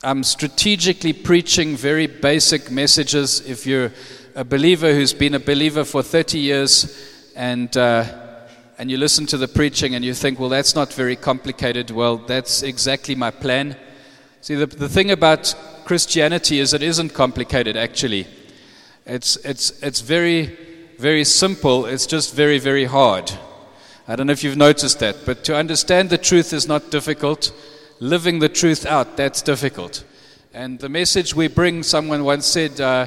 I'm strategically preaching very basic messages. If you're a believer who's been a believer for 30 years and you listen to the preaching and you think, well, that's not very complicated, well, that's exactly my plan. See, the thing about Christianity is it isn't complicated, actually. It's very, very simple. It's just very, very hard. I don't know if you've noticed that, but to understand the truth is not difficult. Living the truth out, that's difficult. And the message we bring, someone once said,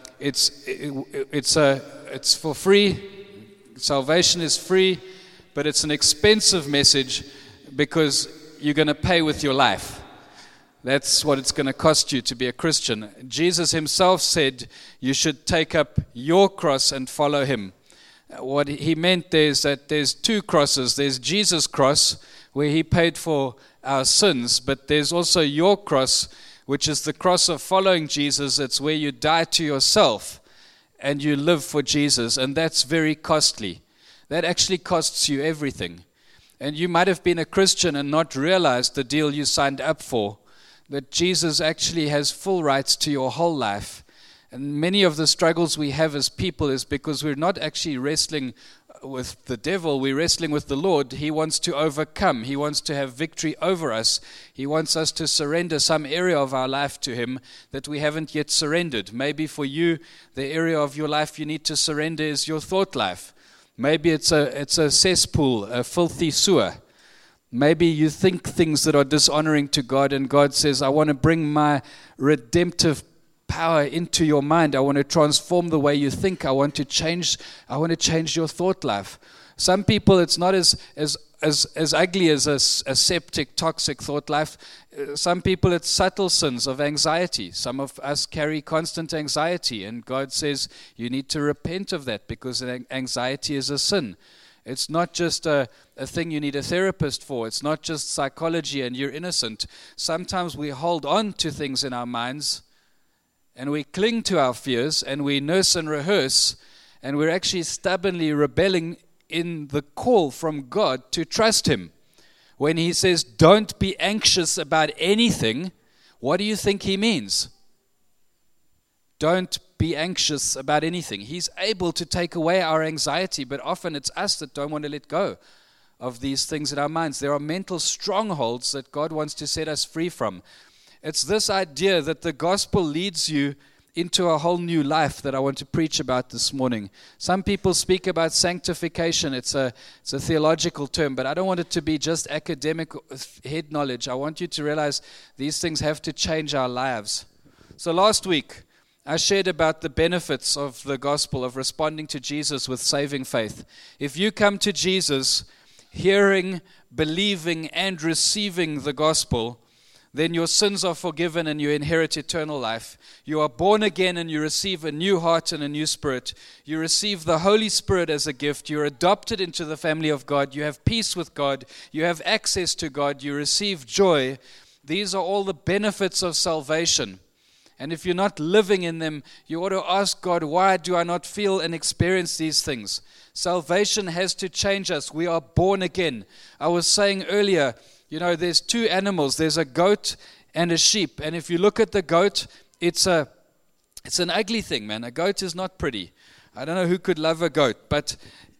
it's for free. Salvation is free, but it's an expensive message because you're going to pay with your life. That's what it's going to cost you to be a Christian. Jesus himself said you should take up your cross and follow him. What he meant is that there's two crosses. There's Jesus' cross, where he paid for our sins, but there's also your cross, which is the cross of following Jesus. It's where you die to yourself and you live for Jesus, and that's very costly. That actually costs you everything. And you might have been a Christian and not realized the deal you signed up for, that Jesus actually has full rights to your whole life. And many of the struggles we have as people is because we're not actually wrestling with the devil, we're wrestling with the Lord. He wants to overcome. He wants to have victory over us. He wants us to surrender some area of our life to him that we haven't yet surrendered. Maybe for you, the area of your life you need to surrender is your thought life. Maybe it's a cesspool, a filthy sewer. Maybe you think things that are dishonoring to God, and God says, I want to bring my redemptive power into your mind. I want to transform the way you think. I want to change your thought life. Some people, it's not as ugly as a septic, toxic thought life. Some people, it's subtle sins of anxiety. Some of us carry constant anxiety, and God says you need to repent of that because anxiety is a sin. It's not just a thing you need a therapist for. It's not just psychology and you're innocent. Sometimes we hold on to things in our minds and we cling to our fears and we nurse and rehearse, and we're actually stubbornly rebelling in the call from God to trust him. When he says, don't be anxious about anything, what do you think he means? Don't be anxious about anything. He's able to take away our anxiety, but often it's us that don't want to let go of these things in our minds. There are mental strongholds that God wants to set us free from. It's this idea that the gospel leads you into a whole new life that I want to preach about this morning. Some people speak about sanctification. It's a theological term, but I don't want it to be just academic head knowledge. I want you to realize these things have to change our lives. So last week, I shared about the benefits of the gospel, of responding to Jesus with saving faith. If you come to Jesus, hearing, believing, and receiving the gospel, then your sins are forgiven and you inherit eternal life. You are born again and you receive a new heart and a new spirit. You receive the Holy Spirit as a gift. You're adopted into the family of God. You have peace with God. You have access to God. You receive joy. These are all the benefits of salvation. And if you're not living in them, you ought to ask God, why do I not feel and experience these things? Salvation has to change us. We are born again. I was saying earlier, there's two animals. There's a goat and a sheep. And if you look at the goat, it's an ugly thing, man. A goat is not pretty. I don't know who could love a goat, but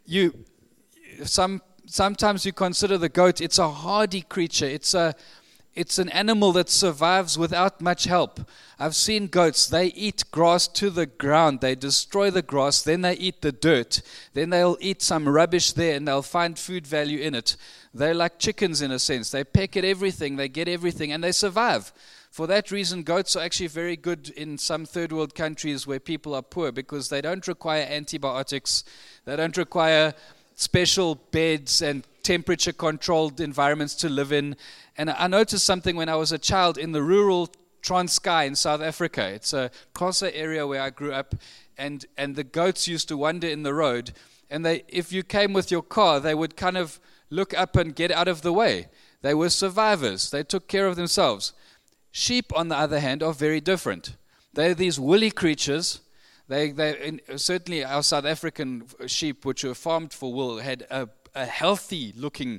sometimes you consider the goat, it's a hardy creature. It's an animal that survives without much help. I've seen goats, they eat grass to the ground. They destroy the grass, then they eat the dirt. Then they'll eat some rubbish there and they'll find food value in it. They're like chickens in a sense. They peck at everything, they get everything, and they survive. For that reason, goats are actually very good in some third world countries where people are poor because they don't require antibiotics. They don't require special beds and temperature-controlled environments to live in. And I noticed something when I was a child in the rural Transkei in South Africa. It's a Xhosa area where I grew up, and the goats used to wander in the road. And if you came with your car, they would kind of look up and get out of the way. They were survivors. They took care of themselves. Sheep, on the other hand, are very different. They're these woolly creatures. Certainly our South African sheep, which were farmed for wool, had a healthy-looking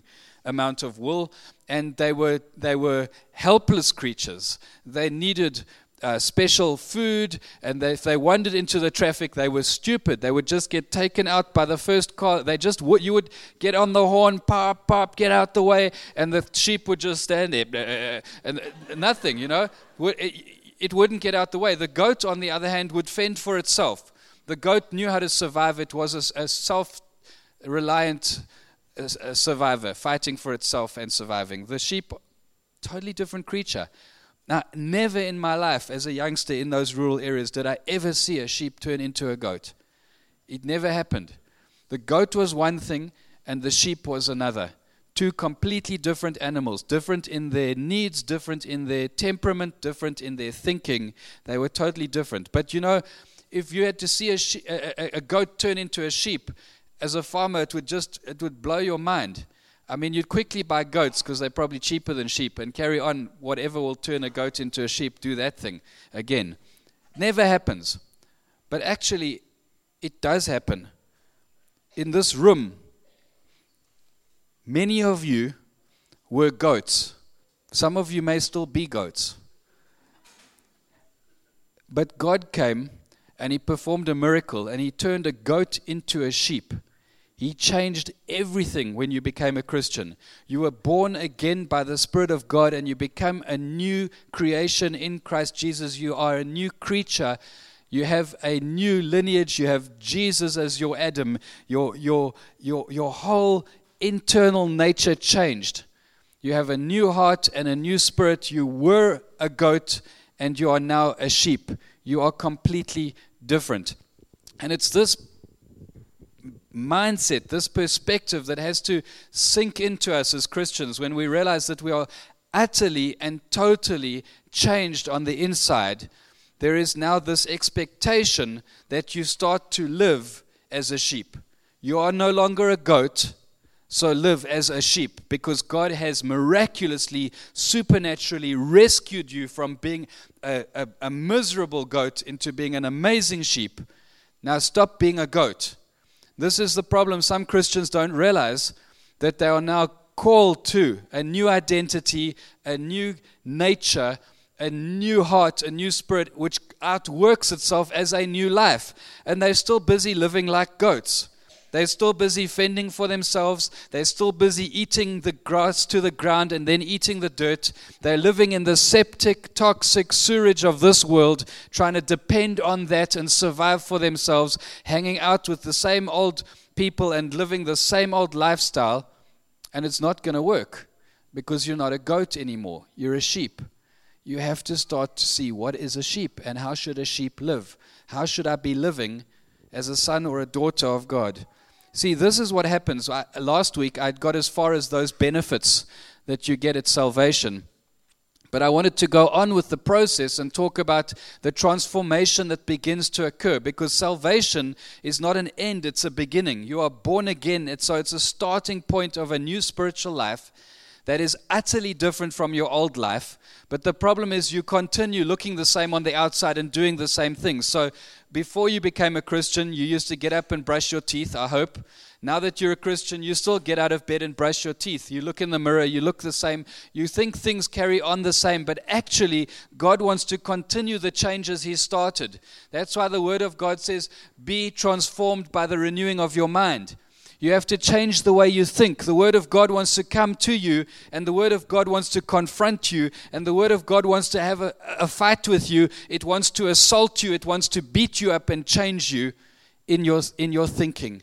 amount of wool, and they were helpless creatures. They needed special food, and if they wandered into the traffic, they were stupid. They would just get taken out by the first car. You would get on the horn, pop, pop, get out the way, and the sheep would just stand there, and nothing, It wouldn't get out the way. The goat, on the other hand, would fend for itself. The goat knew how to survive. It was a self-reliant survivor, fighting for itself and surviving. The sheep, totally different creature. Now, never in my life as a youngster in those rural areas did I ever see a sheep turn into a goat. It never happened. The goat was one thing and the sheep was another. Two completely different animals, different in their needs, different in their temperament, different in their thinking. They were totally different. But if you had to see a goat turn into a sheep, as a farmer, it would blow your mind. I mean, you'd quickly buy goats because they're probably cheaper than sheep and carry on whatever will turn a goat into a sheep, do that thing again. Never happens. But actually, it does happen. In this room, many of you were goats. Some of you may still be goats. But God came and He performed a miracle and He turned a goat into a sheep. He changed everything when you became a Christian. You were born again by the Spirit of God and you become a new creation in Christ Jesus. You are a new creature. You have a new lineage. You have Jesus as your Adam. Your whole internal nature changed. You have a new heart and a new spirit. You were a goat and you are now a sheep. You are completely different. And it's this mindset, this perspective that has to sink into us as Christians when we realize that we are utterly and totally changed on the inside. There is now this expectation that you start to live as a sheep. You are no longer a goat, so live as a sheep, because God has miraculously, supernaturally rescued you from being a miserable goat into being an amazing sheep. Now stop being a goat. This is the problem. Some Christians don't realize that they are now called to a new identity, a new nature, a new heart, a new spirit, which outworks itself as a new life. And they're still busy living like goats. They're still busy fending for themselves. They're still busy eating the grass to the ground and then eating the dirt. They're living in the septic, toxic sewage of this world, trying to depend on that and survive for themselves, hanging out with the same old people and living the same old lifestyle. And it's not going to work because you're not a goat anymore. You're a sheep. You have to start to see what is a sheep and how should a sheep live. How should I be living as a son or a daughter of God? See, this is what happens. Last week, I got as far as those benefits that you get at salvation. But I wanted to go on with the process and talk about the transformation that begins to occur, because salvation is not an end, it's a beginning. You are born again, so it's a starting point of a new spiritual life that is utterly different from your old life. But the problem is you continue looking the same on the outside and doing the same things. So before you became a Christian, you used to get up and brush your teeth, I hope. Now that you're a Christian, you still get out of bed and brush your teeth. You look in the mirror, you look the same. You think things carry on the same, but actually, God wants to continue the changes He started. That's why the Word of God says, be transformed by the renewing of your mind. You have to change the way you think. The Word of God wants to come to you, and the Word of God wants to confront you, and the Word of God wants to have a fight with you. It wants to assault you. It wants to beat you up and change you in your thinking.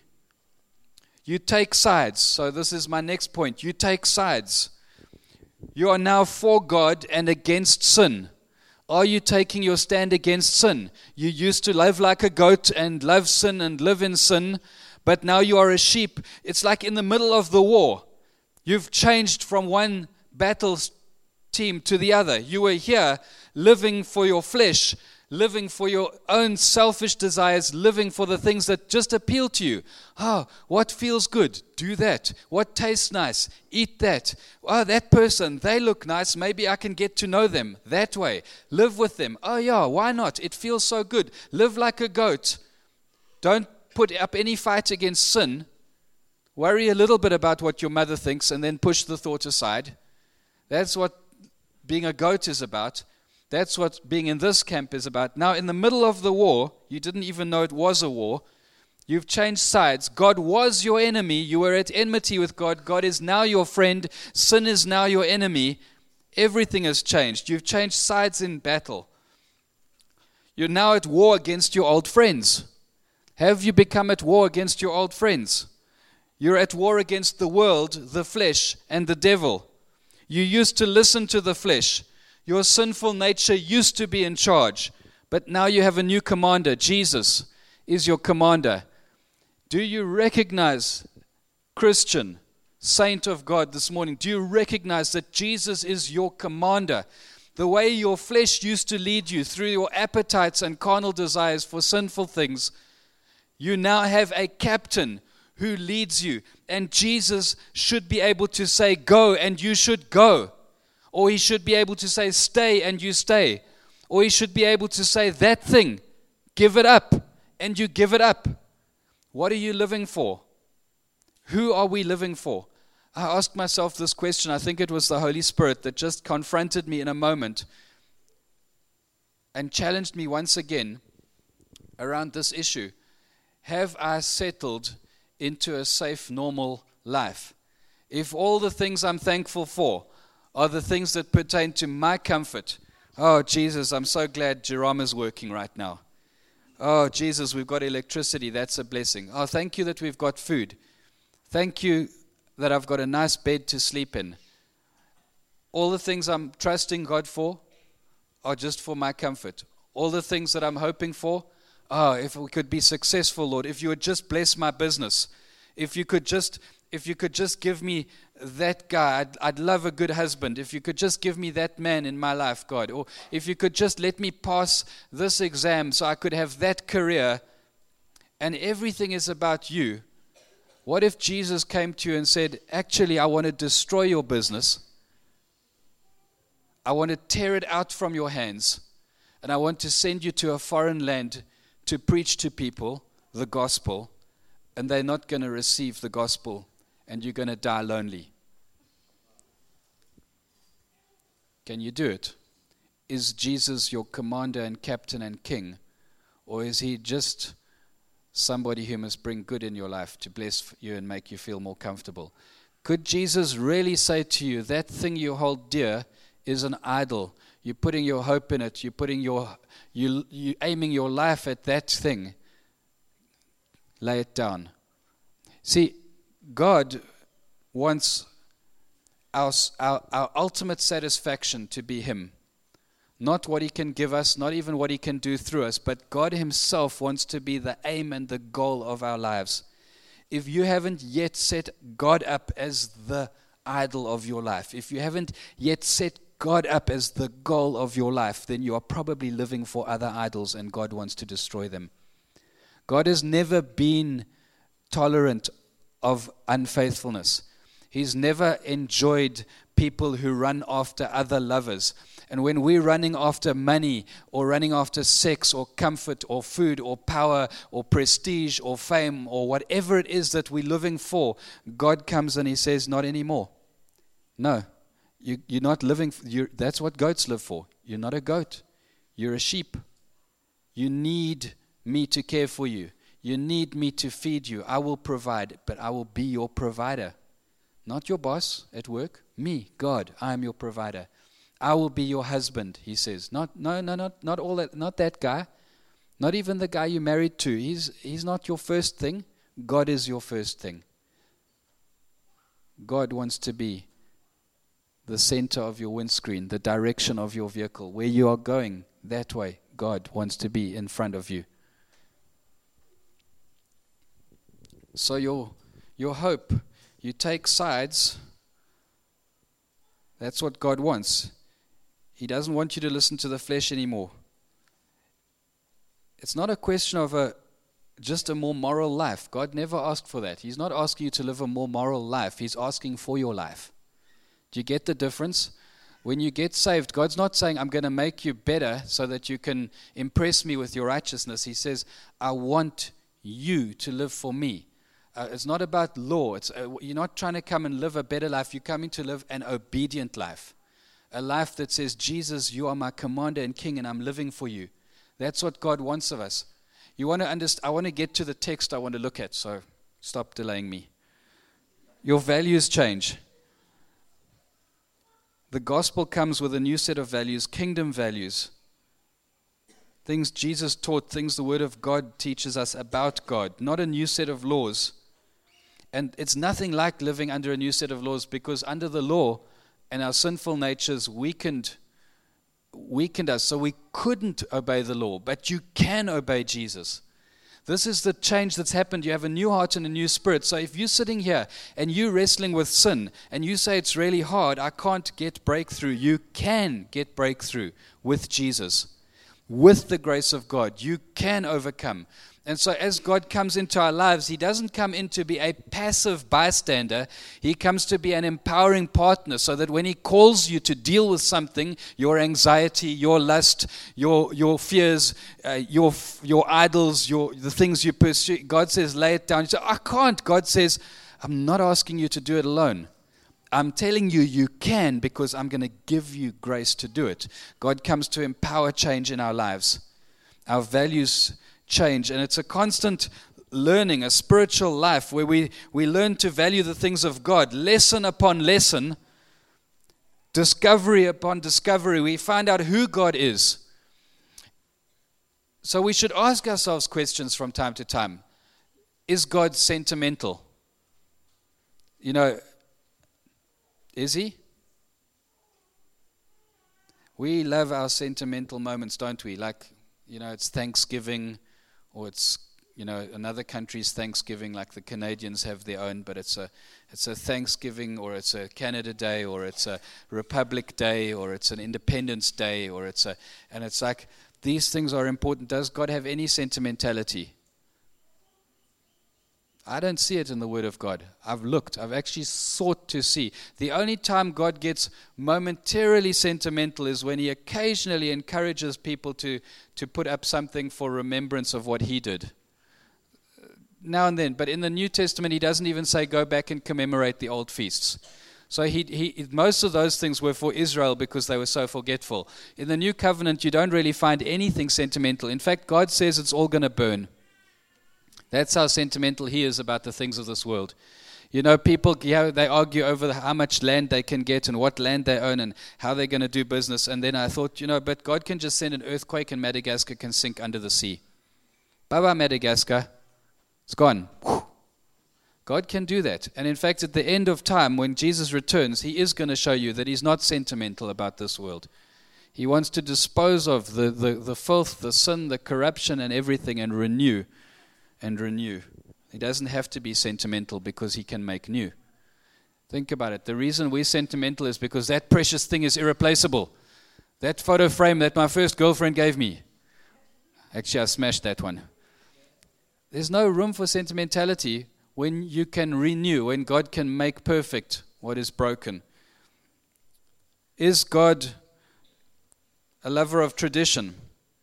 You take sides. So this is my next point. You take sides. You are now for God and against sin. Are you taking your stand against sin? You used to live like a goat and love sin and live in sin, but now you are a sheep. It's like in the middle of the war. You've changed from one battle team to the other. You were here living for your flesh, living for your own selfish desires, living for the things that just appeal to you. Oh, what feels good? Do that. What tastes nice? Eat that. Oh, that person, they look nice. Maybe I can get to know them that way. Live with them. Oh yeah, why not? It feels so good. Live like a goat. Don't put up any fight against sin. Worry a little bit about what your mother thinks and then push the thought aside. That's what being a goat is about. That's what being in this camp is about. Now, in the middle of the war, you didn't even know it was a war. You've changed sides. God was your enemy. You were at enmity with God. God is now your friend. Sin is now your enemy. Everything has changed. You've changed sides in battle. You're now at war against your old friends. Have you become at war against your old friends? You're at war against the world, the flesh, and the devil. You used to listen to the flesh. Your sinful nature used to be in charge. But now you have a new commander. Jesus is your commander. Do you recognize, Christian, saint of God, this morning, do you recognize that Jesus is your commander? The way your flesh used to lead you through your appetites and carnal desires for sinful things, you now have a captain who leads you. And Jesus should be able to say, go, and you should go. Or he should be able to say, stay, and you stay. Or he should be able to say, that thing, give it up, and you give it up. What are you living for? Who are we living for? I asked myself this question. I think it was the Holy Spirit that just confronted me in a moment and challenged me once again around this issue. Have I settled into a safe, normal life? If all the things I'm thankful for are the things that pertain to my comfort, oh, Jesus, I'm so glad Jerome is working right now. Oh, Jesus, we've got electricity. That's a blessing. Oh, thank you that we've got food. Thank you that I've got a nice bed to sleep in. All the things I'm trusting God for are just for my comfort. All the things that I'm hoping for, oh, if we could be successful, Lord, if you would just bless my business, if you could just give me that guy, I'd love a good husband. If you could just give me that man in my life, God, or if you could just let me pass this exam so I could have that career, and everything is about you. What if Jesus came to you and said, actually, I want to destroy your business. I want to tear it out from your hands. And I want to send you to a foreign land to preach to people the gospel. And they're not going to receive the gospel. And you're going to die lonely. Can you do it? Is Jesus your commander and captain and king? Or is he just somebody who must bring good in your life to bless you and make you feel more comfortable? Could Jesus really say to you, that thing you hold dear is an idol? You're putting your hope in it. You're aiming your life at that thing. Lay it down. See, God wants our ultimate satisfaction to be Him. Not what He can give us, not even what He can do through us, but God Himself wants to be the aim and the goal of our lives. If you haven't yet set God up as the idol of your life, if you haven't yet set God up as the goal of your life, then you are probably living for other idols and God wants to destroy them. God has never been tolerant of unfaithfulness. He's never enjoyed people who run after other lovers. And when we're running after money or running after sex or comfort or food or power or prestige or fame or whatever it is that we're living for, God comes and He says, not anymore. No, you're not living. That's what goats live for. You're not a goat. You're a sheep. You need me to care for you. You need me to feed you. I will provide, but I will be your provider. Not your boss at work. Me, God, I am your provider. I will be your husband, He says. Not all that, not that guy. Not even the guy you married to. He's not your first thing. God is your first thing. God wants to be the center of your windscreen, the direction of your vehicle. Where you are going, that way, God wants to be in front of you. So your hope, you take sides. That's what God wants. He doesn't want you to listen to the flesh anymore. It's not a question of just a more moral life. God never asked for that. He's not asking you to live a more moral life. He's asking for your life. Do you get the difference? When you get saved, God's not saying, I'm going to make you better so that you can impress me with your righteousness. He says, I want you to live for me. It's not about law. You're not trying to come and live a better life. You're coming to live an obedient life. A life that says, Jesus, you are my commander and king, and I'm living for you. That's what God wants of us. You want to understand? I want to get to the text I want to look at, so stop delaying me. Your values change. The gospel comes with a new set of values, kingdom values. Things Jesus taught, things the Word of God teaches us about God, not a new set of laws. And it's nothing like living under a new set of laws, because under the law and our sinful natures weakened us, so we couldn't obey the law, but you can obey Jesus. This is the change that's happened. You have a new heart and a new spirit. So if you're sitting here and you're wrestling with sin and you say it's really hard, I can't get breakthrough, you can get breakthrough with Jesus. With the grace of God, you can overcome. And so as God comes into our lives, He doesn't come in to be a passive bystander. He comes to be an empowering partner, so that when He calls you to deal with something, your anxiety, your lust, your fears, your idols, the things you pursue, God says, lay it down. You say, I can't. God says, I'm not asking you to do it alone. I'm telling you, you can, because I'm going to give you grace to do it. God comes to empower change in our lives. Our values change, and it's a constant learning, a spiritual life where we learn to value the things of God, lesson upon lesson, discovery upon discovery. We find out who God is. So we should ask ourselves questions from time to time. Is God sentimental? Is He? We love our sentimental moments, don't we? Like, it's Thanksgiving, or it's, another country's Thanksgiving, like the Canadians have their own, but it's a Thanksgiving, or it's a Canada Day, or it's a Republic Day, or it's an Independence Day, and it's like, these things are important. Does God have any sentimentality? I don't see it in the Word of God. I've looked. I've actually sought to see. The only time God gets momentarily sentimental is when He occasionally encourages people to put up something for remembrance of what He did. Now and then. But in the New Testament, He doesn't even say, go back and commemorate the old feasts. So he most of those things were for Israel because they were so forgetful. In the New Covenant, you don't really find anything sentimental. In fact, God says it's all going to burn. That's how sentimental He is about the things of this world. People, they argue over how much land they can get and what land they own and how they're going to do business. And then I thought, but God can just send an earthquake and Madagascar can sink under the sea. Bye-bye, Madagascar. It's gone. God can do that. And in fact, at the end of time, when Jesus returns, He is going to show you that He's not sentimental about this world. He wants to dispose of the filth, the sin, the corruption and everything, and renew. He doesn't have to be sentimental because He can make new. Think about it. The reason we're sentimental is because that precious thing is irreplaceable. That photo frame that my first girlfriend gave me. Actually, I smashed that one. There's no room for sentimentality when you can renew, when God can make perfect what is broken. Is God a lover of tradition?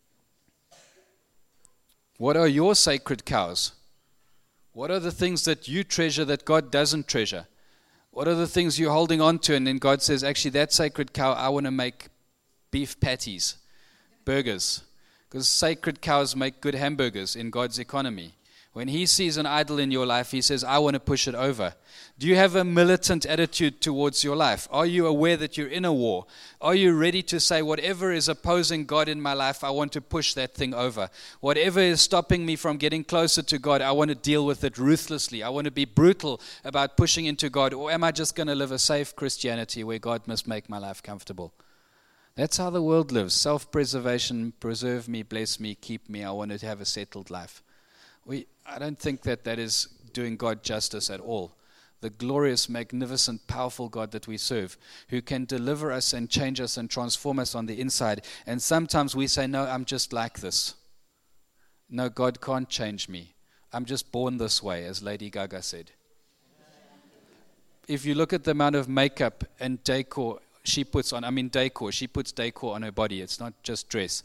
What are your sacred cows? What are the things that you treasure that God doesn't treasure? What are the things you're holding on to, and then God says, actually, that sacred cow, I want to make beef patties, burgers. Because sacred cows make good hamburgers in God's economy. When He sees an idol in your life, He says, I want to push it over. Do you have a militant attitude towards your life? Are you aware that you're in a war? Are you ready to say, whatever is opposing God in my life, I want to push that thing over? Whatever is stopping me from getting closer to God, I want to deal with it ruthlessly. I want to be brutal about pushing into God. Or am I just going to live a safe Christianity where God must make my life comfortable? That's how the world lives. Self-preservation, preserve me, bless me, keep me. I want to have a settled life. I don't think that is doing God justice at all. The glorious, magnificent, powerful God that we serve, who can deliver us and change us and transform us on the inside. And sometimes we say, no, I'm just like this. No, God can't change me. I'm just born this way, as Lady Gaga said. If you look at the amount of makeup and decor she puts on, she puts decor on her body. It's not just dress.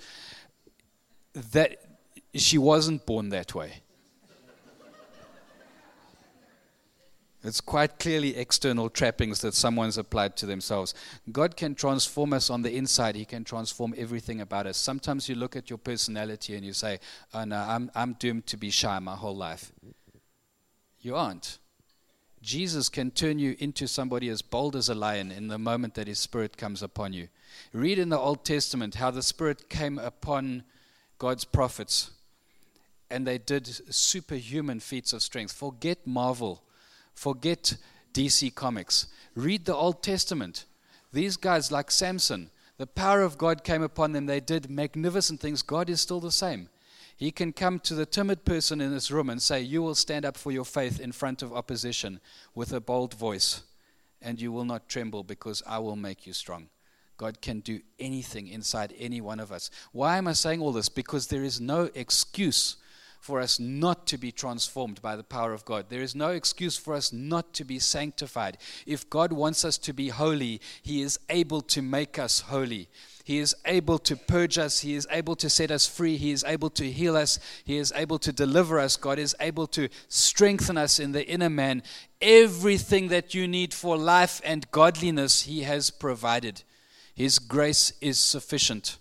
That she wasn't born that way. It's quite clearly external trappings that someone's applied to themselves. God can transform us on the inside. He can transform everything about us. Sometimes you look at your personality and you say, oh no, I'm doomed to be shy my whole life. You aren't. Jesus can turn you into somebody as bold as a lion in the moment that His Spirit comes upon you. Read in the Old Testament how the Spirit came upon God's prophets and they did superhuman feats of strength. Forget Marvel. Forget DC Comics. Read the Old Testament. These guys like Samson, the power of God came upon them. They did magnificent things. God is still the same. He can come to the timid person in this room and say, you will stand up for your faith in front of opposition with a bold voice, and you will not tremble because I will make you strong. God can do anything inside any one of us. Why am I saying all this? Because there is no excuse for us not to be transformed by the power of God. There is no excuse for us not to be sanctified. If God wants us to be holy, He is able to make us holy. He is able to purge us. He is able to set us free. He is able to heal us. He is able to deliver us. God is able to strengthen us in the inner man. Everything that you need for life and godliness, He has provided. His grace is sufficient.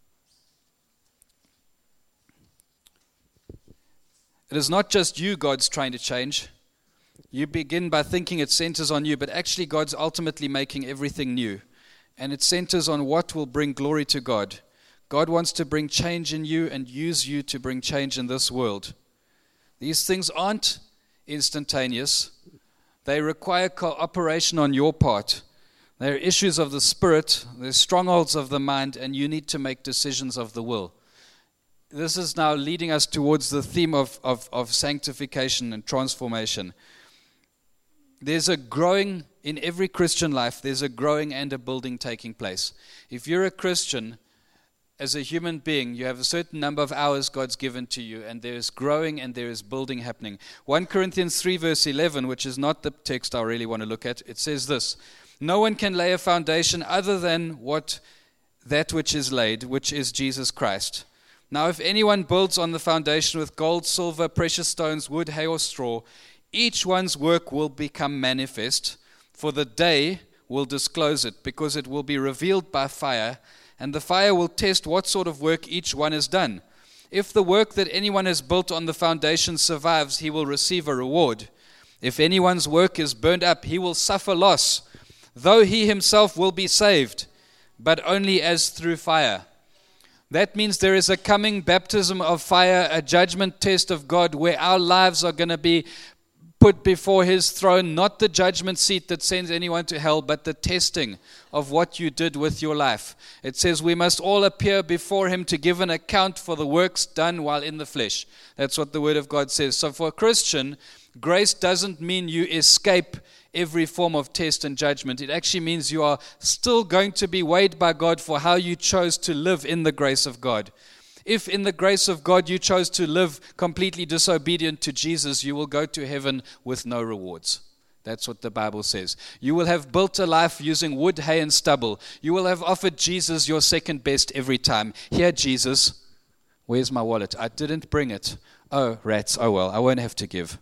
It is not just you God's trying to change. You begin by thinking it centers on you, but actually God's ultimately making everything new. And it centers on what will bring glory to God. God wants to bring change in you and use you to bring change in this world. These things aren't instantaneous. They require cooperation on your part. They're issues of the spirit, they're strongholds of the mind, and you need to make decisions of the will. This is now leading us towards the theme of sanctification and transformation. There's a growing, in every Christian life, there's a growing and a building taking place. If you're a Christian, as a human being, you have a certain number of hours God's given to you, and there is growing and there is building happening. 1 Corinthians 3 verse 11, which is not the text I really want to look at, it says this: no one can lay a foundation other than that which is laid, which is Jesus Christ. Now if anyone builds on the foundation with gold, silver, precious stones, wood, hay, or straw, each one's work will become manifest, for the day will disclose it, because it will be revealed by fire, and the fire will test what sort of work each one has done. If the work that anyone has built on the foundation survives, he will receive a reward. If anyone's work is burned up, he will suffer loss, though he himself will be saved, but only as through fire. That means there is a coming baptism of fire, a judgment test of God, where our lives are going to be put before His throne, not the judgment seat that sends anyone to hell, but the testing of what you did with your life. It says we must all appear before Him to give an account for the works done while in the flesh. That's what the Word of God says. So for a Christian, grace doesn't mean you escape every form of test and judgment. It actually means you are still going to be weighed by God for how you chose to live in the grace of God. If in the grace of God you chose to live completely disobedient to Jesus, you will go to heaven with no rewards. That's what the Bible says. You will have built a life using wood, hay, and stubble. You will have offered Jesus your second best every time. Here, Jesus, where's my wallet? I didn't bring it. Oh, rats. Oh, well, I won't have to give.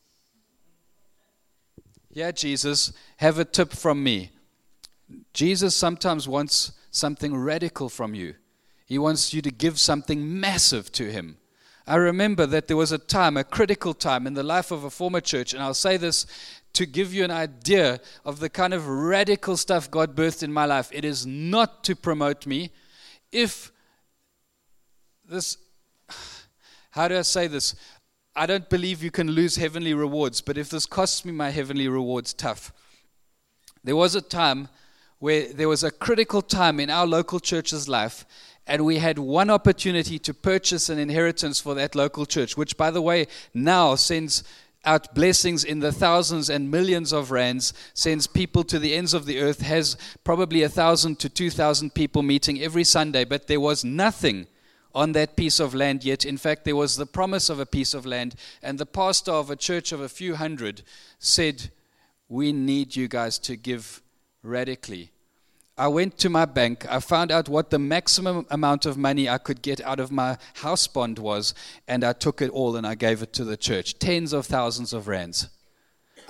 Yeah, Jesus, have a tip from me. Jesus sometimes wants something radical from you. He wants you to give something massive to Him. I remember that there was a time, a critical time in the life of a former church, and I'll say this to give you an idea of the kind of radical stuff God birthed in my life. It is not to promote me. If this, how do I say this? I don't believe you can lose heavenly rewards, but if this costs me my heavenly rewards, tough. There was a time where there was a critical time in our local church's life, and we had one opportunity to purchase an inheritance for that local church, which, by the way, now sends out blessings in the thousands and millions of rands, sends people to the ends of the earth, has probably 1,000 to 2,000 people meeting every Sunday, but there was nothing on that piece of land yet. In fact, there was the promise of a piece of land, and the pastor of a church of a few hundred said, we need you guys to give radically. I went to my bank, I found out what the maximum amount of money I could get out of my house bond was, and I took it all and I gave it to the church. Tens of thousands of rands.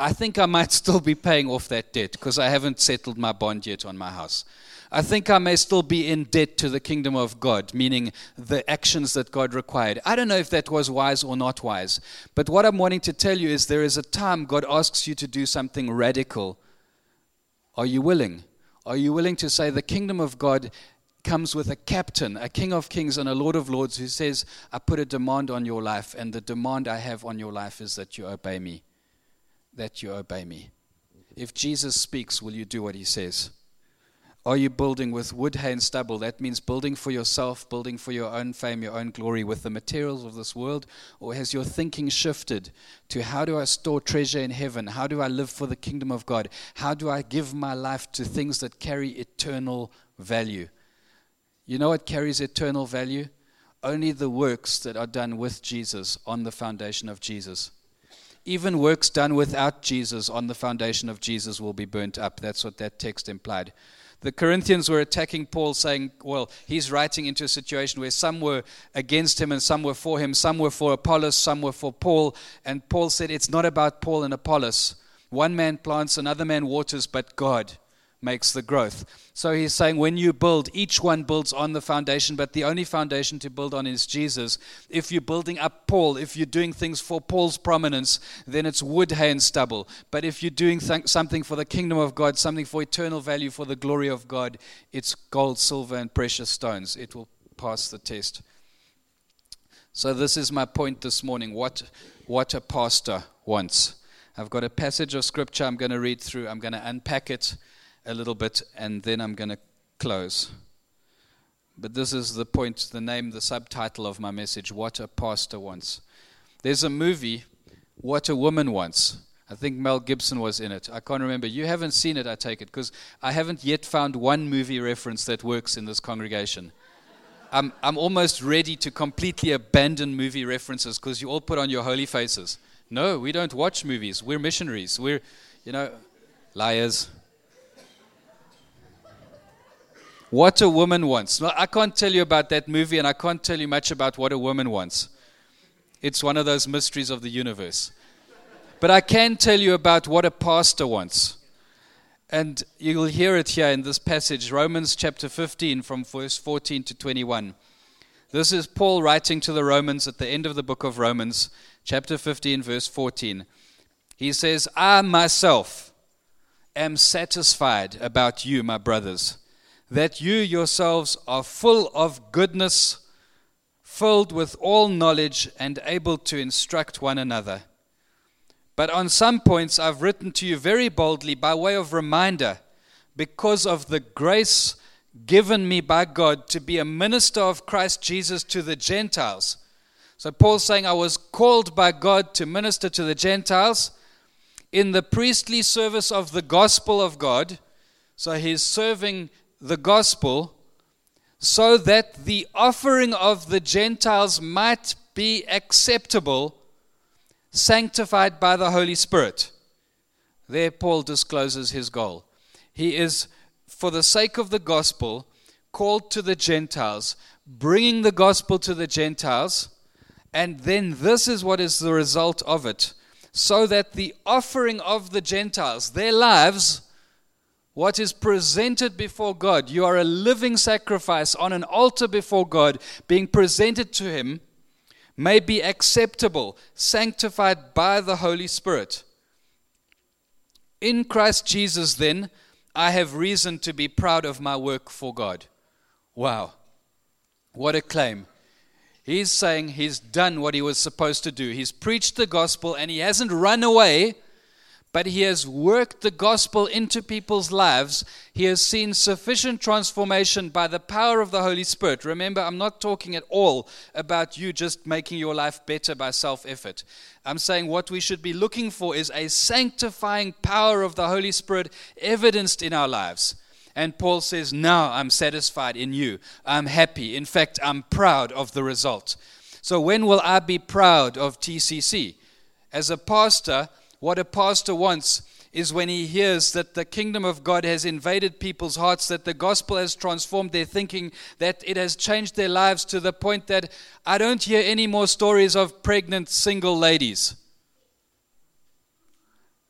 I think I might still be paying off that debt because I haven't settled my bond yet on my house. I think I may still be in debt to the kingdom of God, meaning the actions that God required. I don't know if that was wise or not wise. But what I'm wanting to tell you is there is a time God asks you to do something radical. Are you willing? Are you willing to say the kingdom of God comes with a captain, a King of Kings and a Lord of Lords who says, I put a demand on your life, and the demand I have on your life is that you obey me. That you obey me. If Jesus speaks, will you do what he says? Are you building with wood, hay, and stubble? That means building for yourself, building for your own fame, your own glory with the materials of this world? Or has your thinking shifted to how do I store treasure in heaven? How do I live for the kingdom of God? How do I give my life to things that carry eternal value? You know what carries eternal value? Only the works that are done with Jesus on the foundation of Jesus. Even works done without Jesus on the foundation of Jesus will be burnt up. That's what that text implied. The Corinthians were attacking Paul, saying, well, he's writing into a situation where some were against him and some were for him. Some were for Apollos, some were for Paul. And Paul said, it's not about Paul and Apollos. One man plants, another man waters, but God makes the growth. So he's saying when you build, each one builds on the foundation, but the only foundation to build on is Jesus. If you're building up Paul, if you're doing things for Paul's prominence, then it's wood, hay, and stubble. But if you're doing something for the kingdom of God, something for eternal value, for the glory of God, it's gold, silver, and precious stones. It will pass the test. So this is my point this morning, what a pastor wants. I've got a passage of scripture I'm going to read through. I'm going to unpack it a little bit, and then I'm going to close. But this is the point, the name, the subtitle of my message, What a Pastor Wants. There's a movie, What a Woman Wants. I think Mel Gibson was in it. I can't remember. You haven't seen it, I take it, because I haven't yet found one movie reference that works in this congregation. I'm almost ready to completely abandon movie references because you all put on your holy faces. No, we don't watch movies. We're missionaries. We're, liars. What a Woman Wants. Well, I can't tell you about that movie, and I can't tell you much about what a woman wants. It's one of those mysteries of the universe. But I can tell you about what a pastor wants. And you'll hear it here in this passage, Romans chapter 15, from verse 14 to 21. This is Paul writing to the Romans at the end of the book of Romans, chapter 15, verse 14. He says, I myself am satisfied about you, my brothers, that you yourselves are full of goodness, filled with all knowledge, and able to instruct one another. But on some points I've written to you very boldly by way of reminder, because of the grace given me by God to be a minister of Christ Jesus to the Gentiles. So Paul's saying I was called by God to minister to the Gentiles in the priestly service of the gospel of God. So he's serving the gospel so that the offering of the Gentiles might be acceptable, sanctified by the Holy Spirit. There Paul discloses his goal. He is, for the sake of the gospel, called to the Gentiles, bringing the gospel to the Gentiles, and then this is what is the result of it, so that the offering of the Gentiles, their lives, what is presented before God, you are a living sacrifice on an altar before God, being presented to Him, may be acceptable, sanctified by the Holy Spirit. In Christ Jesus, then, I have reason to be proud of my work for God. Wow, what a claim. He's saying he's done what he was supposed to do. He's preached the gospel and he hasn't run away, but he has worked the gospel into people's lives. He has seen sufficient transformation by the power of the Holy Spirit. Remember, I'm not talking at all about you just making your life better by self-effort. I'm saying what we should be looking for is a sanctifying power of the Holy Spirit evidenced in our lives. And Paul says, now I'm satisfied in you. I'm happy. In fact, I'm proud of the result. So when will I be proud of TCC? As a pastor, what a pastor wants is when he hears that the kingdom of God has invaded people's hearts, that the gospel has transformed their thinking, that it has changed their lives to the point that I don't hear any more stories of pregnant single ladies.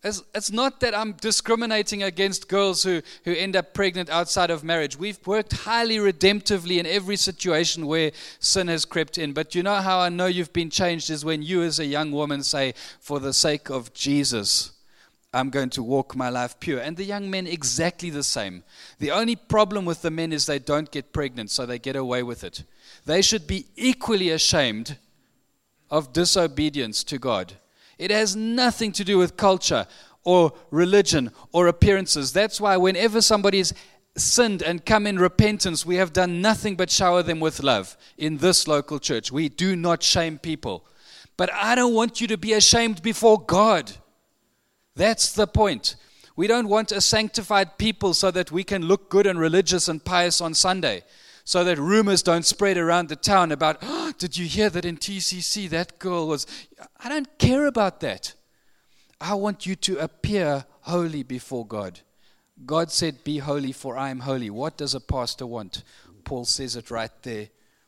It's not that I'm discriminating against girls who end up pregnant outside of marriage. We've worked highly redemptively in every situation where sin has crept in. But you know how I know you've been changed is when you as a young woman say, for the sake of Jesus, I'm going to walk my life pure. And the young men exactly the same. The only problem with the men is they don't get pregnant, so they get away with it. They should be equally ashamed of disobedience to God. It has nothing to do with culture or religion or appearances. That's why whenever somebody's sinned and come in repentance, we have done nothing but shower them with love in this local church. We do not shame people. But I don't want you to be ashamed before God. That's the point. We don't want a sanctified people so that we can look good and religious and pious on Sunday, so that rumors don't spread around the town about, oh, did you hear that in TCC that girl was... I don't care about that. I want you to appear holy before God. God said, be holy for I am holy. What does a pastor want? Paul says it right there.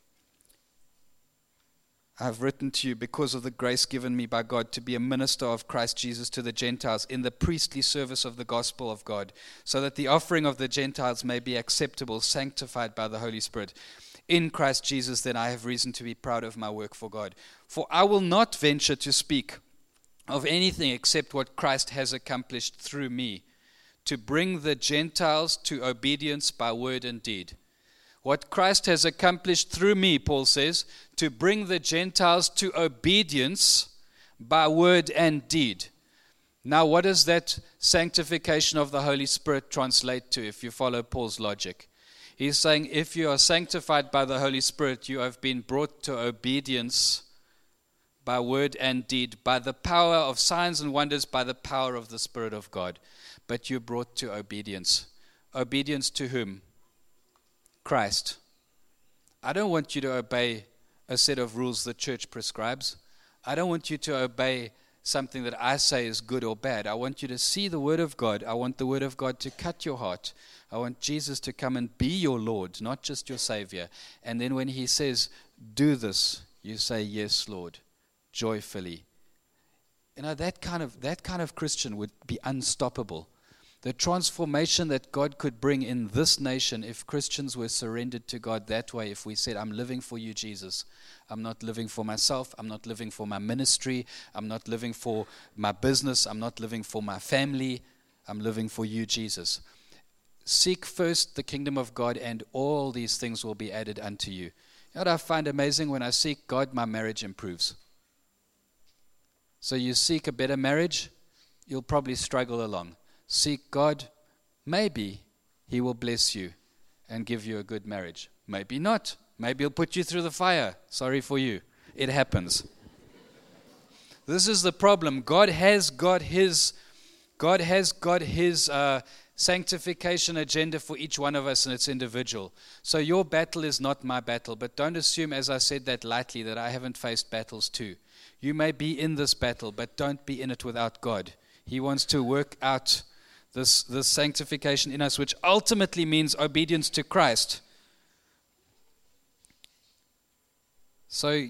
I've written to you because of the grace given me by God to be a minister of Christ Jesus to the Gentiles in the priestly service of the gospel of God, so that the offering of the Gentiles may be acceptable, sanctified by the Holy Spirit. In Christ Jesus, then I have reason to be proud of my work for God. For I will not venture to speak of anything except what Christ has accomplished through me, to bring the Gentiles to obedience by word and deed. What Christ has accomplished through me, Paul says, to bring the Gentiles to obedience by word and deed. Now, what does that sanctification of the Holy Spirit translate to if you follow Paul's logic? He's saying if you are sanctified by the Holy Spirit, you have been brought to obedience by word and deed, by the power of signs and wonders, by the power of the Spirit of God. But you're brought to obedience. Obedience to whom? Christ. I don't want you to obey a set of rules the church prescribes. I don't want you to obey something that I say is good or bad. I want you to see the Word of God. I want the Word of God to cut your heart. I want Jesus to come and be your Lord, not just your Savior. And then when He says, do this, you say, yes, Lord, joyfully. You know, that kind of Christian would be unstoppable. The transformation that God could bring in this nation if Christians were surrendered to God that way, if we said, I'm living for you, Jesus. I'm not living for myself. I'm not living for my ministry. I'm not living for my business. I'm not living for my family. I'm living for you, Jesus. Seek first the kingdom of God, and all these things will be added unto you. You know what I find amazing? When I seek God, my marriage improves. So you seek a better marriage, you'll probably struggle along. Seek God, maybe He will bless you and give you a good marriage. Maybe not. Maybe He'll put you through the fire. Sorry for you. It happens. This is the problem. God has got His sanctification agenda for each one of us, and it's individual. So your battle is not my battle, but don't assume, as I said that lightly, that I haven't faced battles too. You may be in this battle, but don't be in it without God. He wants to work out this sanctification in us, which ultimately means obedience to Christ. So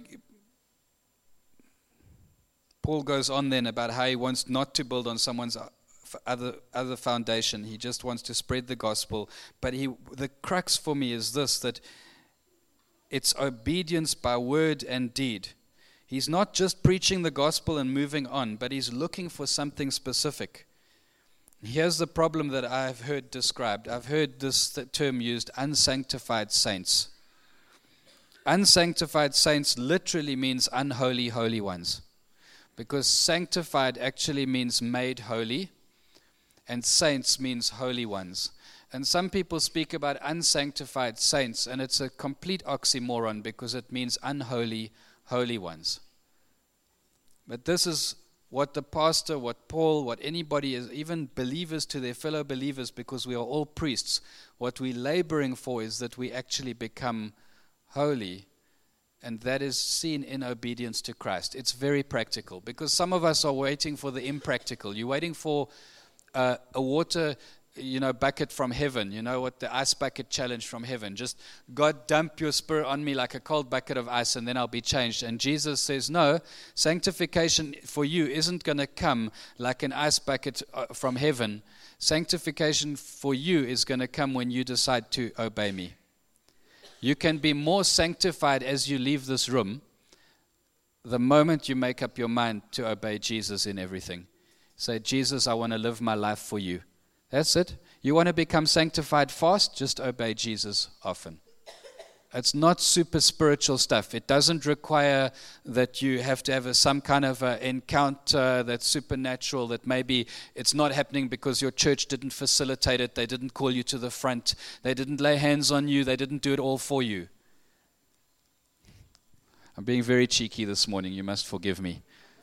Paul goes on then about how he wants not to build on someone's other foundation. He just wants to spread the gospel. But the crux for me is this, that it's obedience by word and deed. He's not just preaching the gospel and moving on, but he's looking for something specific. Here's the problem that I've heard described. I've heard this term used, unsanctified saints. Unsanctified saints literally means unholy, holy ones. Because sanctified actually means made holy, and saints means holy ones. And some people speak about unsanctified saints, and it's a complete oxymoron because it means unholy, holy ones. But this is what the pastor, what Paul, what anybody is, even believers to their fellow believers, because we are all priests, what we're laboring for is that we actually become holy, and that is seen in obedience to Christ. It's very practical, because some of us are waiting for the impractical. You're waiting for a water bucket from heaven. You know what? The ice bucket challenge from heaven. Just, God, dump your Spirit on me like a cold bucket of ice and then I'll be changed. And Jesus says, no, sanctification for you isn't going to come like an ice bucket from heaven. Sanctification for you is going to come when you decide to obey me. You can be more sanctified as you leave this room the moment you make up your mind to obey Jesus in everything. Say, Jesus, I want to live my life for you. That's it. You want to become sanctified fast? Just obey Jesus often. It's not super spiritual stuff. It doesn't require that you have to have some kind of encounter that's supernatural, that maybe it's not happening because your church didn't facilitate it. They didn't call you to the front. They didn't lay hands on you. They didn't do it all for you. I'm being very cheeky this morning. You must forgive me.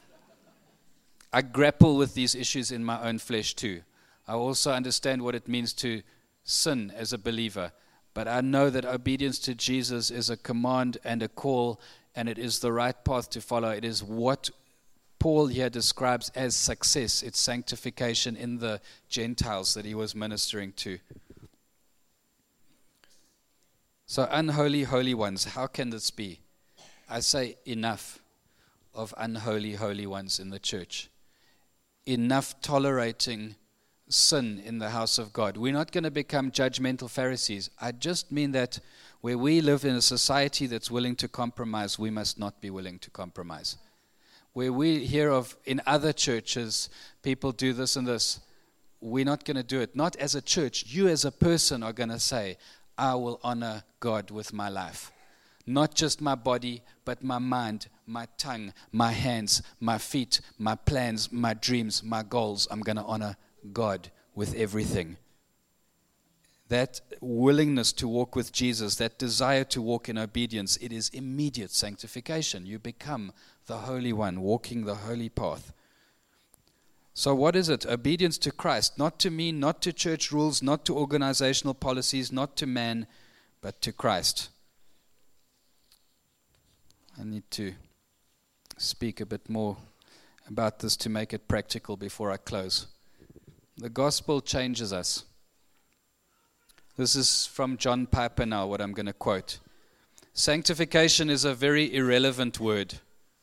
I grapple with these issues in my own flesh too. I also understand what it means to sin as a believer. But I know that obedience to Jesus is a command and a call, and it is the right path to follow. It is what Paul here describes as success. It's sanctification in the Gentiles that he was ministering to. So unholy, holy ones, how can this be? I say enough of unholy, holy ones in the church. Enough tolerating sin in the house of God. We're not going to become judgmental Pharisees. I just mean that where we live in a society that's willing to compromise, we must not be willing to compromise. Where we hear of in other churches, people do this and this, we're not going to do it. Not as a church. You as a person are going to say, I will honor God with my life. Not just my body, but my mind, my tongue, my hands, my feet, my plans, my dreams, my goals. I'm going to honor God with everything. That willingness to walk with Jesus, that desire to walk in obedience, it is immediate sanctification. You become the Holy One, walking the holy path. So what is it? Obedience to Christ, not to me, not to church rules, not to organizational policies, not to man, but to Christ. I need to speak a bit more about this to make it practical before I close. The gospel changes us. This is from John Piper now, what I'm going to quote. Sanctification is a very irrelevant word,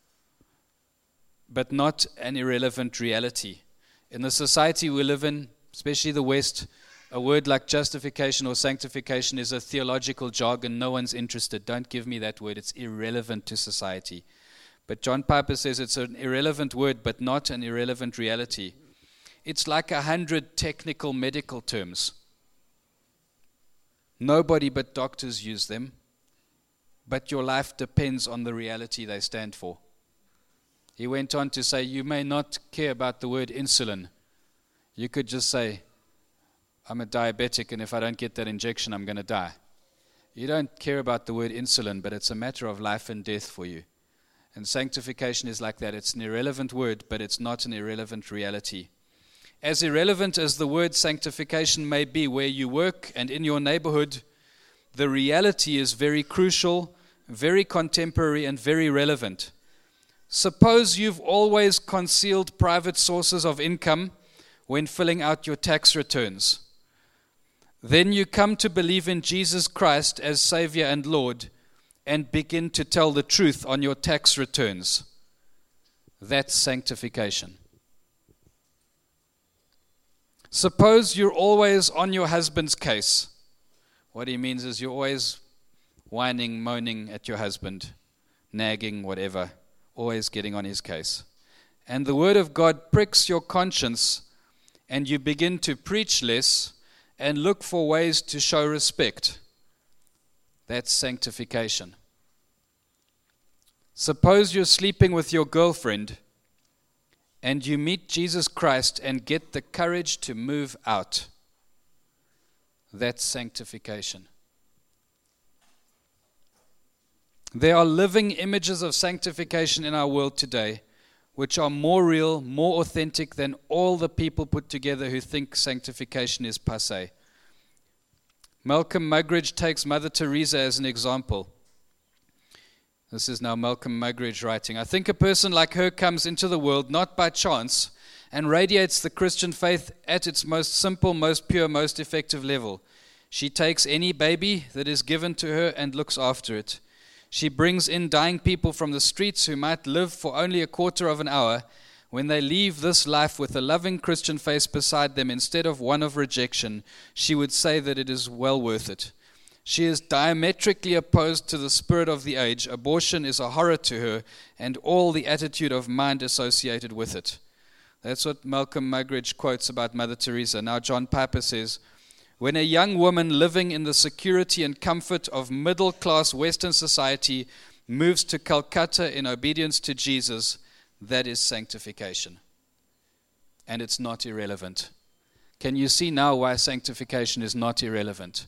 but not an irrelevant reality. In the society we live in, especially the West, a word like justification or sanctification is a theological jargon. No one's interested. Don't give me that word. It's irrelevant to society. But John Piper says it's an irrelevant word, but not an irrelevant reality. It's like 100 technical medical terms. Nobody but doctors use them, but your life depends on the reality they stand for. He went on to say, you may not care about the word insulin. You could just say, I'm a diabetic, and if I don't get that injection, I'm going to die. You don't care about the word insulin, but it's a matter of life and death for you. And sanctification is like that. It's an irrelevant word, but it's not an irrelevant reality. As irrelevant as the word sanctification may be where you work and in your neighborhood, the reality is very crucial, very contemporary, and very relevant. Suppose you've always concealed private sources of income when filling out your tax returns. Then you come to believe in Jesus Christ as Savior and Lord and begin to tell the truth on your tax returns. That's sanctification. Suppose you're always on your husband's case. What he means is you're always whining, moaning at your husband, nagging, whatever, always getting on his case. And the word of God pricks your conscience, and you begin to preach less and look for ways to show respect. That's sanctification. Suppose you're sleeping with your girlfriend and you meet Jesus Christ and get the courage to move out. That's sanctification. There are living images of sanctification in our world today which are more real, more authentic than all the people put together who think sanctification is passé. Malcolm Muggeridge takes Mother Teresa as an example. This is now Malcolm Muggeridge writing. I think a person like her comes into the world not by chance and radiates the Christian faith at its most simple, most pure, most effective level. She takes any baby that is given to her and looks after it. She brings in dying people from the streets who might live for only a quarter of an hour. When they leave this life with a loving Christian face beside them instead of one of rejection, she would say that it is well worth it. She is diametrically opposed to the spirit of the age. Abortion is a horror to her and all the attitude of mind associated with it. That's what Malcolm Muggeridge quotes about Mother Teresa. Now John Piper says, when a young woman living in the security and comfort of middle-class Western society moves to Calcutta in obedience to Jesus, that is sanctification. And it's not irrelevant. Can you see now why sanctification is not irrelevant?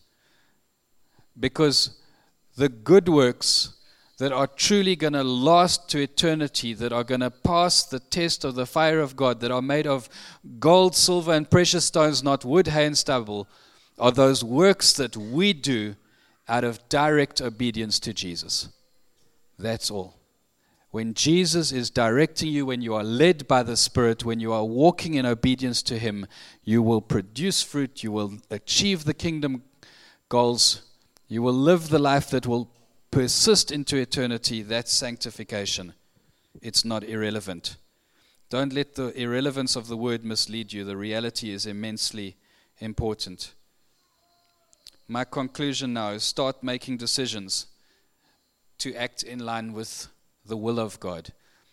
Because the good works that are truly going to last to eternity, that are going to pass the test of the fire of God, that are made of gold, silver, and precious stones, not wood, hay, and stubble, are those works that we do out of direct obedience to Jesus. That's all. When Jesus is directing you, when you are led by the Spirit, when you are walking in obedience to Him, you will produce fruit, you will achieve the kingdom goals, you will live the life that will persist into eternity. That's sanctification. It's not irrelevant. Don't let the irrelevance of the word mislead you. The reality is immensely important. My conclusion now is start making decisions to act in line with the will of God.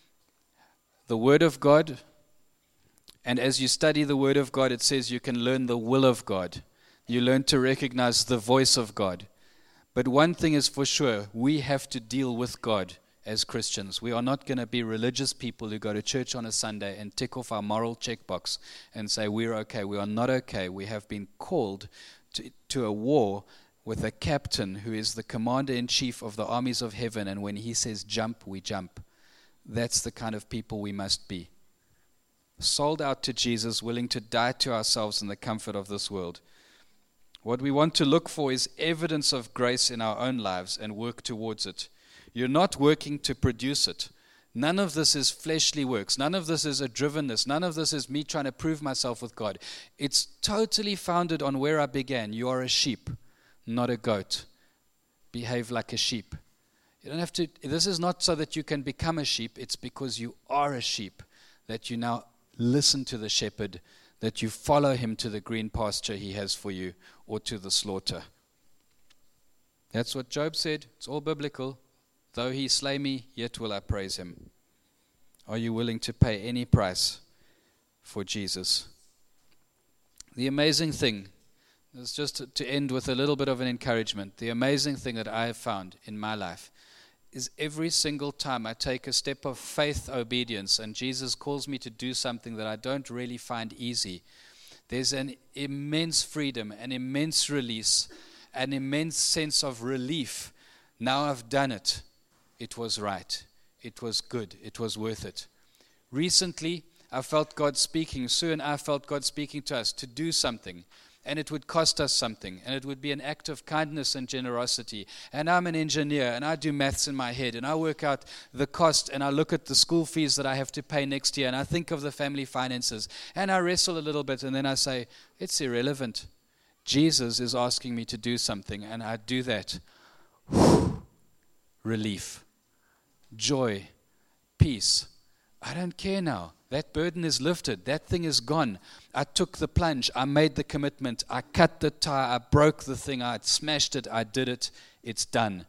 The Word of God, and as you study the Word of God, it says you can learn the will of God. You learn to recognize the voice of God. But one thing is for sure, we have to deal with God as Christians. We are not going to be religious people who go to church on a Sunday and tick off our moral checkbox and say we're okay. We are not okay. We have been called to a war with a captain who is the commander-in-chief of the armies of heaven, and when he says jump, we jump. That's the kind of people we must be. Sold out to Jesus, willing to die to ourselves in the comfort of this world. What we want to look for is evidence of grace in our own lives and work towards it. You're not working to produce it. None of this is fleshly works. None of this is a drivenness. None of this is me trying to prove myself with God. It's totally founded on where I began. You are a sheep, not a goat. Behave like a sheep. You don't have to. This is not so that you can become a sheep. It's because you are a sheep that you now listen to the shepherd, that you follow him to the green pasture he has for you or to the slaughter. That's what Job said. It's all biblical. Though he slay me, yet will I praise him. Are you willing to pay any price for Jesus? The amazing thing is just to end with a little bit of an encouragement. The amazing thing that I have found in my life is every single time I take a step of faith obedience and Jesus calls me to do something that I don't really find easy, there's an immense freedom, an immense release, an immense sense of relief. Now I've done it. It was right. It was good. It was worth it. Recently, I felt God speaking. Sue and I felt God speaking to us to do something. And it would cost us something. And it would be an act of kindness and generosity. And I'm an engineer. And I do maths in my head. And I work out the cost. And I look at the school fees that I have to pay next year. And I think of the family finances. And I wrestle a little bit. And then I say, it's irrelevant. Jesus is asking me to do something. And I do that. Relief. Joy, peace. I don't care now. That burden is lifted. That thing is gone. I took the plunge. I made the commitment. I cut the tie. I broke the thing. I smashed it. I did it. It's done.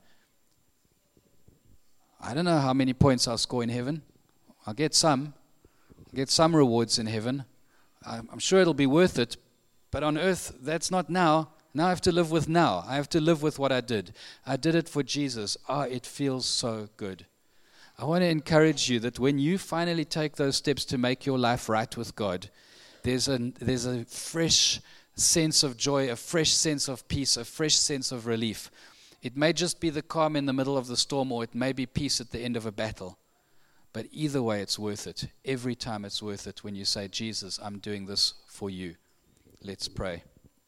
I don't know how many points I'll score in heaven. I'll get some. I'll get some rewards in heaven. I'm sure it'll be worth it. But on earth, that's not now. Now I have to live with now. I have to live with what I did. I did it for Jesus. It feels so good. I want to encourage you that when you finally take those steps to make your life right with God, there's a fresh sense of joy, a fresh sense of peace, a fresh sense of relief. It may just be the calm in the middle of the storm, or it may be peace at the end of a battle. But either way, it's worth it. Every time it's worth it when you say, Jesus, I'm doing this for you. Let's pray.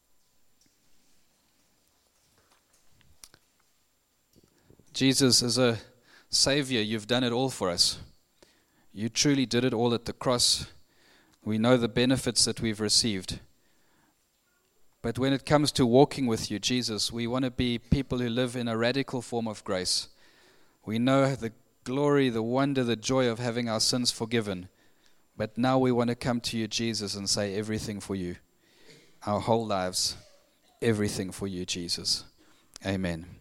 Jesus, as a Savior, you've done it all for us. You truly did it all at the cross. We know the benefits that we've received. But when it comes to walking with you, Jesus, we want to be people who live in a radical form of grace. We know the glory, the wonder, the joy of having our sins forgiven. But now we want to come to you, Jesus, and say everything for you. Our whole lives, everything for you, Jesus. Amen.